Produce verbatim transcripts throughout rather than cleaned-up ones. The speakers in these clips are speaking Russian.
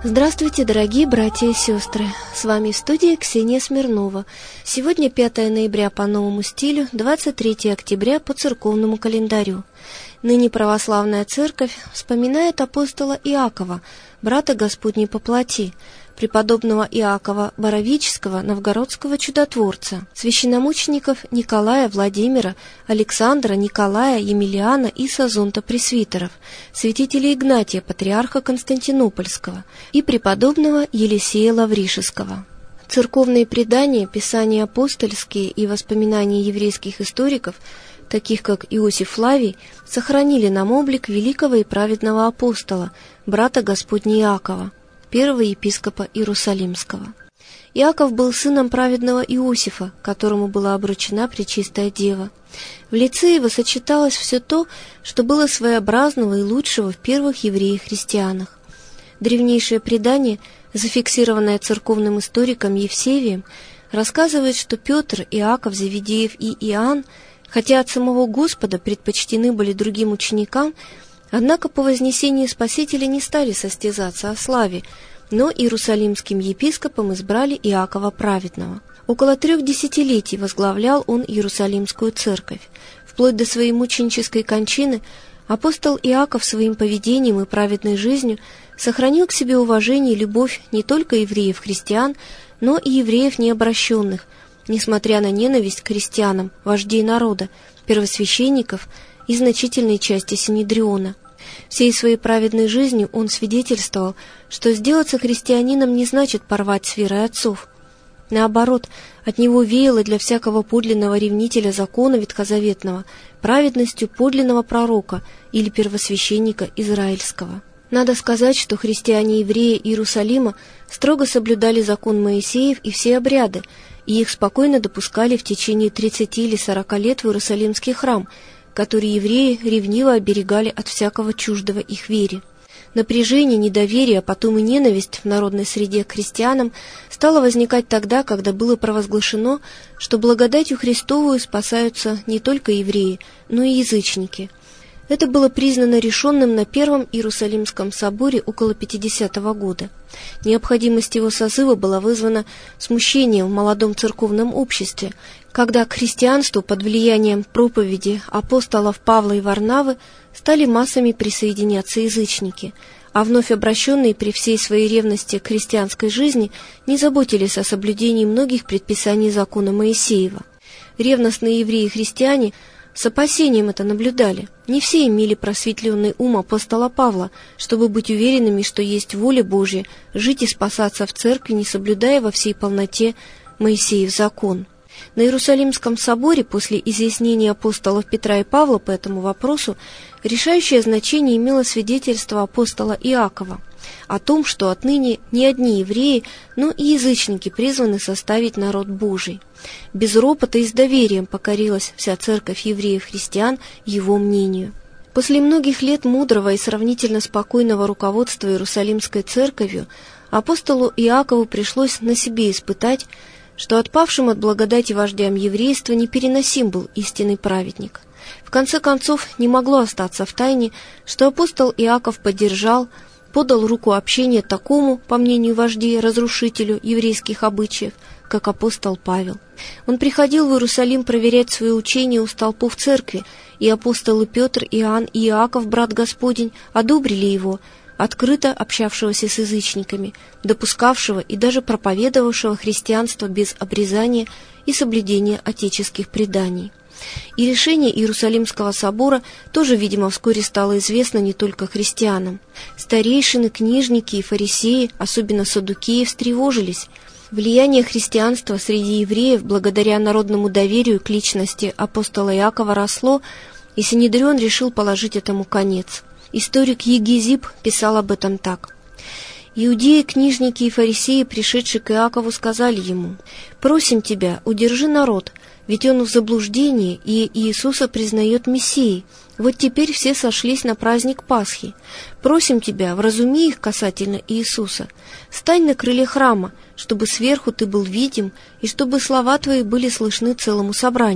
Здравствуйте, дорогие братья и сестры! С вами в студии Ксения Смирнова. Сегодня пятое ноября по новому стилю, двадцать третье октября по церковному календарю. Ныне православная церковь вспоминает апостола Иакова, брата Господней по плоти, преподобного Иакова Боровического, новгородского чудотворца, священномучеников Николая, Владимира, Александра, Николая, Емельяна и Сазонта пресвитеров, святителя Игнатия, патриарха Константинопольского, и преподобного Елисея Лавришеского. Церковные предания, писания апостольские и воспоминания еврейских историков, таких как Иосиф Флавий, сохранили нам облик великого и праведного апостола, брата Господня Иакова, первого епископа Иерусалимского. Иаков был сыном праведного Иосифа, которому была обручена Пречистая Дева. В лице его сочеталось все то, что было своеобразного и лучшего в первых евреях-христианах. Древнейшее предание, зафиксированное церковным историком Евсевием, рассказывает, что Петр, Иаков, Завидеев и Иоанн, хотя от самого Господа предпочтены были другим ученикам, однако по вознесении Спасителя не стали состязаться о славе, но иерусалимским епископом избрали Иакова праведного. Около трех десятилетий возглавлял он Иерусалимскую церковь. Вплоть до своей мученической кончины апостол Иаков своим поведением и праведной жизнью сохранил к себе уважение и любовь не только евреев-христиан, но и евреев необращенных, несмотря на ненависть к христианам, вождей народа, первосвященников и значительной части Синедриона. Всей своей праведной жизнью он свидетельствовал, что сделаться христианином не значит порвать с верой отцов. Наоборот, от него веяло для всякого подлинного ревнителя закона ветхозаветного праведностью подлинного пророка или первосвященника израильского. Надо сказать, что христиане-евреи Иерусалима строго соблюдали закон Моисеев и все обряды, и их спокойно допускали в течение тридцати или сорока лет в Иерусалимский храм, который евреи ревниво оберегали от всякого чуждого их вере. Напряжение, недоверие, а потом и ненависть в народной среде к христианам стало возникать тогда, когда было провозглашено, что благодатью Христовую спасаются не только евреи, но и язычники. Это было признано решенным на Первом Иерусалимском соборе около пятидесятого года. Необходимость его созыва была вызвана смущением в молодом церковном обществе, когда к христианству под влиянием проповеди апостолов Павла и Варнавы стали массами присоединяться язычники, а вновь обращенные при всей своей ревности к христианской жизни не заботились о соблюдении многих предписаний закона Моисеева. Ревностные евреи-христиане с опасением это наблюдали. Не все имели просветленный ум апостола Павла, чтобы быть уверенными, что есть воля Божья жить и спасаться в церкви, не соблюдая во всей полноте Моисеев закон. На Иерусалимском соборе после изъяснения апостолов Петра и Павла по этому вопросу решающее значение имело свидетельство апостола Иакова о том, что отныне не одни евреи, но и язычники призваны составить народ Божий. Без ропота и с доверием покорилась вся церковь евреев-христиан его мнению. После многих лет мудрого и сравнительно спокойного руководства Иерусалимской церковью апостолу Иакову пришлось на себе испытать, что отпавшим от благодати вождям еврейства непереносим был истинный праведник. В конце концов, не могло остаться в тайне, что апостол Иаков поддержал, подал руку общения такому, по мнению вождей, разрушителю еврейских обычаев, как апостол Павел. Он приходил в Иерусалим проверять свое учение у столпов церкви, и апостолы Петр, Иоанн и Иаков, брат Господень, одобрили его, открыто общавшегося с язычниками, допускавшего и даже проповедовавшего христианство без обрезания и соблюдения отеческих преданий. И решение Иерусалимского собора тоже, видимо, вскоре стало известно не только христианам. Старейшины, книжники и фарисеи, особенно саддукеи, встревожились. Влияние христианства среди евреев благодаря народному доверию к личности апостола Иакова росло, и Синедрион решил положить этому конец. Историк Егезип писал об этом так. «Иудеи, книжники и фарисеи, пришедшие к Иакову, сказали ему: «Просим тебя, удержи народ, ведь он в заблуждении, и Иисуса признает Мессией. Вот теперь все сошлись на праздник Пасхи. Просим тебя, вразуми их касательно Иисуса. Стань на крыле храма, чтобы сверху ты был видим, и чтобы слова твои были слышны целому собранию».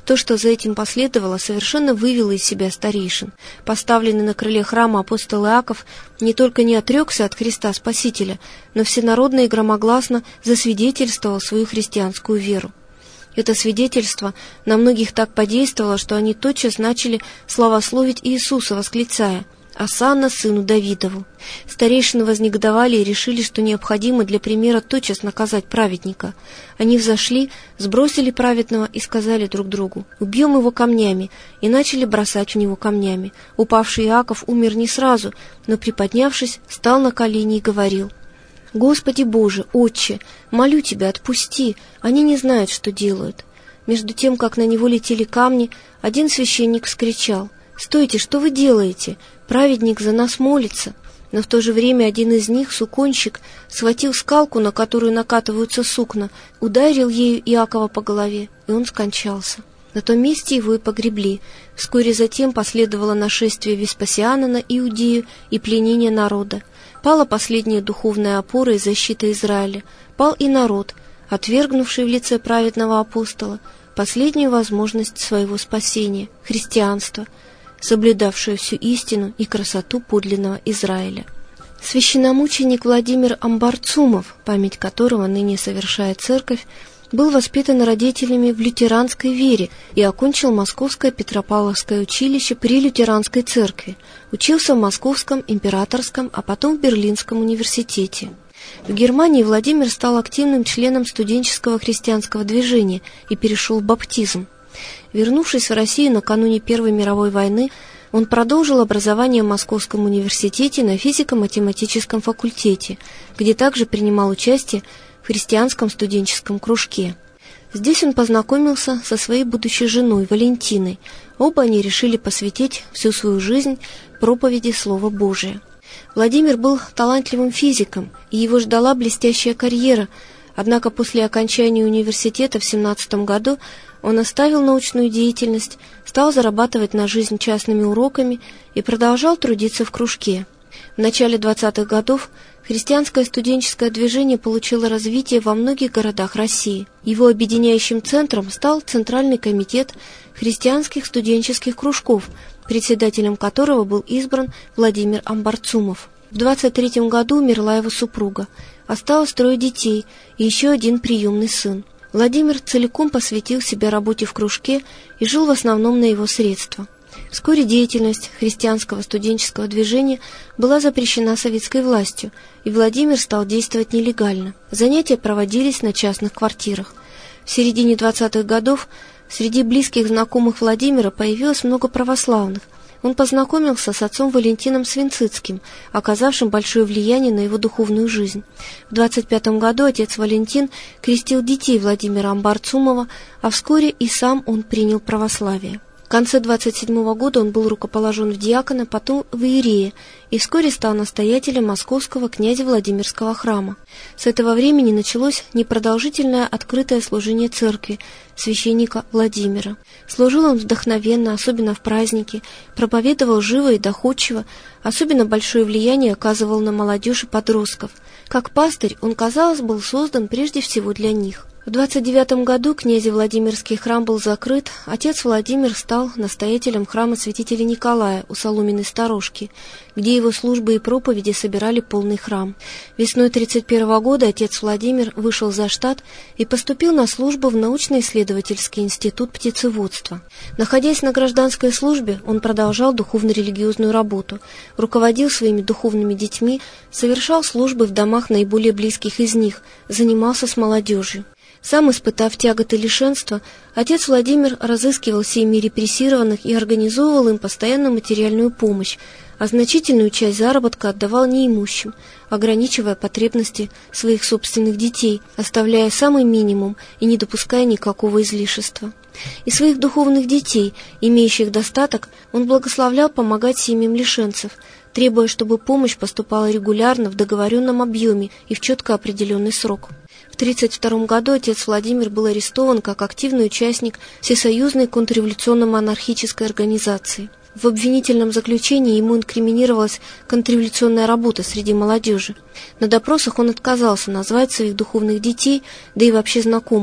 То, что за этим последовало, совершенно вывело из себя старейшин. Поставленный на крыле храма апостол Иаков не только не отрекся от Христа Спасителя, но всенародно и громогласно засвидетельствовал свою христианскую веру. Это свидетельство на многих так подействовало, что они тотчас начали славословить Иисуса, восклицая: «Осанна сыну Давидову». Старейшины вознегодовали и решили, что необходимо для примера тотчас наказать праведника. Они взошли, сбросили праведного и сказали друг другу: «Убьем его камнями», и начали бросать в него камнями. Упавший Иаков умер не сразу, но, приподнявшись, встал на колени и говорил: «Господи Боже, Отче, молю Тебя, отпусти, они не знают, что делают». Между тем, как на него летели камни, один священник вскричал: «Стойте, что вы делаете? Праведник за нас молится». Но в то же время один из них, суконщик, схватил скалку, на которую накатываются сукна, ударил ею Иакова по голове, и он скончался. На том месте его и погребли. Вскоре затем последовало нашествие Веспасиана на Иудею и пленение народа. Пала последняя духовная опора и защита Израиля. Пал и народ, отвергнувший в лице праведного апостола последнюю возможность своего спасения — христианство, соблюдавшее всю истину и красоту подлинного Израиля. Священномученик Владимир Амбарцумов, память которого ныне совершает церковь, был воспитан родителями в лютеранской вере и окончил Московское Петропавловское училище при лютеранской церкви, учился в Московском, Императорском, а потом в Берлинском университете. В Германии Владимир стал активным членом студенческого христианского движения и перешел в баптизм. Вернувшись в Россию накануне Первой мировой войны, он продолжил образование в Московском университете на физико-математическом факультете, где также принимал участие в христианском студенческом кружке. Здесь он познакомился со своей будущей женой Валентиной. Оба они решили посвятить всю свою жизнь проповеди Слова Божия. Владимир был талантливым физиком, и его ждала блестящая карьера, однако после окончания университета в семнадцатом году он оставил научную деятельность, стал зарабатывать на жизнь частными уроками и продолжал трудиться в кружке. В начале двадцатых годов христианское студенческое движение получило развитие во многих городах России. Его объединяющим центром стал Центральный комитет христианских студенческих кружков, председателем которого был избран Владимир Амбарцумов. В двадцать третьем году умерла его супруга. Осталось трое детей и еще один приемный сын. Владимир целиком посвятил себя работе в кружке и жил в основном на его средства. Вскоре деятельность христианского студенческого движения была запрещена советской властью, и Владимир стал действовать нелегально. Занятия проводились на частных квартирах. В середине двадцатых годов среди близких знакомых Владимира появилось много православных. Он познакомился с отцом Валентином Свинцицким, оказавшим большое влияние на его духовную жизнь. В двадцать пятом году отец Валентин крестил детей Владимира Амбарцумова, а вскоре и сам он принял православие. В конце двадцать седьмого года он был рукоположен в диакона, потом в иерея, и вскоре стал настоятелем Московского князя Владимирского храма. С этого времени началось непродолжительное открытое служение церкви священника Владимира. Служил он вдохновенно, особенно в праздники, проповедовал живо и доходчиво, особенно большое влияние оказывал на молодежь и подростков. Как пастырь он, казалось, был создан прежде всего для них. В двадцать девятом году князя Владимирский храм был закрыт, отец Владимир стал настоятелем храма святителя Николая у Соломенной сторожки, где его службы и проповеди собирали полный храм. Весной тридцать первого года отец Владимир вышел за штат и поступил на службу в научно-исследовательский институт птицеводства. Находясь на гражданской службе, он продолжал духовно-религиозную работу, руководил своими духовными детьми, совершал службы в домах наиболее близких из них, занимался с молодежью. Сам испытав тяготы лишенства, отец Владимир разыскивал семьи репрессированных и организовывал им постоянную материальную помощь, а значительную часть заработка отдавал неимущим, ограничивая потребности своих собственных детей, оставляя самый минимум и не допуская никакого излишества. И своих духовных детей, имеющих достаток, он благословлял помогать семьям лишенцев, требуя, чтобы помощь поступала регулярно в договоренном объеме и в четко определенный срок. В тысяча девятьсот тридцать втором году отец Владимир был арестован как активный участник Всесоюзной контрреволюционно-монархической организации. В обвинительном заключении ему инкриминировалась контрреволюционная работа среди молодежи. На допросах он отказался назвать своих духовных детей, да и вообще знакомых.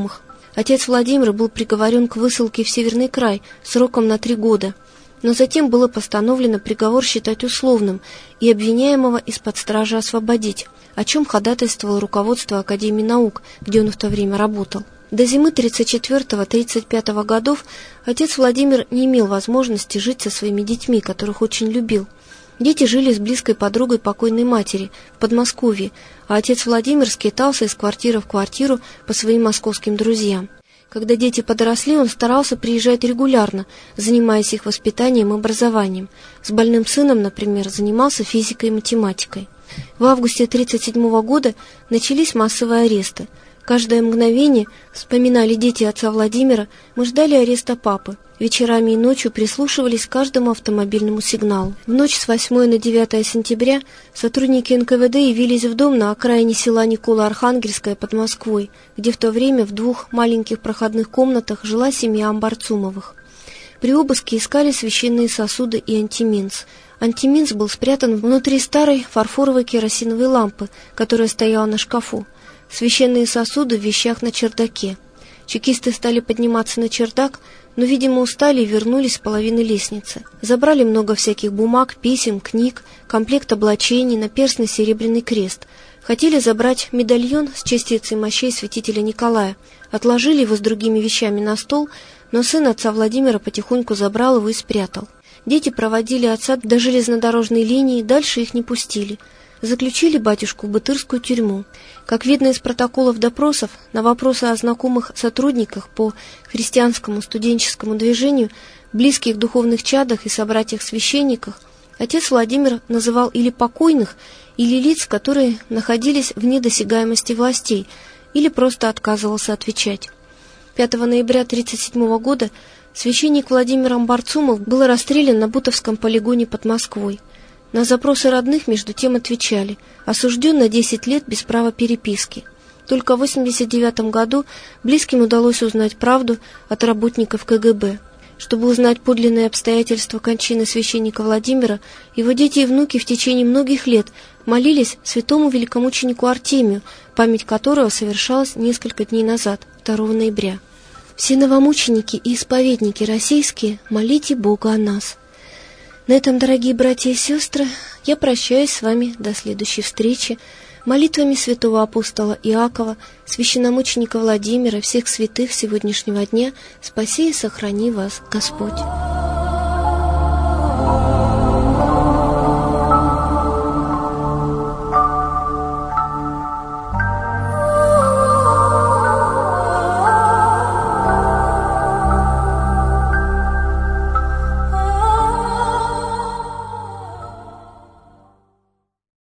Отец Владимир был приговорен к высылке в Северный край сроком на три года, но затем было постановлено приговор считать условным и обвиняемого из-под стражи освободить, о чем ходатайствовало руководство Академии наук, где он в то время работал. До зимы тридцать четвёртого — тридцать пятого годов отец Владимир не имел возможности жить со своими детьми, которых очень любил. Дети жили с близкой подругой покойной матери в Подмосковье, а отец Владимир скитался из квартиры в квартиру по своим московским друзьям. Когда дети подросли, он старался приезжать регулярно, занимаясь их воспитанием и образованием. С больным сыном, например, занимался физикой и математикой. В августе тридцать седьмого года начались массовые аресты. Каждое мгновение, вспоминали дети отца Владимира, мы ждали ареста папы. Вечерами и ночью прислушивались к каждому автомобильному сигналу. В ночь с восьмого на девятое сентября сотрудники эн ка вэ дэ явились в дом на окраине села Никола-Архангельское под Москвой, где в то время в двух маленьких проходных комнатах жила семья Амбарцумовых. При обыске искали священные сосуды и антиминц. Антиминц был спрятан внутри старой фарфоровой керосиновой лампы, которая стояла на шкафу. Священные сосуды в вещах на чердаке. Чекисты стали подниматься на чердак, но, видимо, устали и вернулись с половины лестницы. Забрали много всяких бумаг, писем, книг, комплект облачений, наперстный серебряный крест. Хотели забрать медальон с частицей мощей святителя Николая. Отложили его с другими вещами на стол, но сын отца Владимира потихоньку забрал его и спрятал. Дети проводили отца до железнодорожной линии, дальше их не пустили. Заключили батюшку в Бытырскую тюрьму. Как видно из протоколов допросов, на вопросы о знакомых сотрудниках по христианскому студенческому движению, близких духовных чадах и собратьях-священниках, отец Владимир называл или покойных, или лиц, которые находились вне досягаемости властей, или просто отказывался отвечать. пятого ноября тридцать седьмого года священник Владимир Амбарцумов был расстрелян на Бутовском полигоне под Москвой. На запросы родных между тем отвечали: осужден на десять лет без права переписки. Только в восемьдесят девятом году близким удалось узнать правду от работников ка гэ бэ. Чтобы узнать подлинные обстоятельства кончины священника Владимира, его дети и внуки в течение многих лет молились святому великомученику Артемию, память которого совершалась несколько дней назад, второго ноября. Все новомученики и исповедники российские, молите Бога о нас. На этом, дорогие братья и сестры, я прощаюсь с вами до следующей встречи. Молитвами святого апостола Иакова, священномученика Владимира, всех святых сегодняшнего дня, спаси и сохрани вас Господь.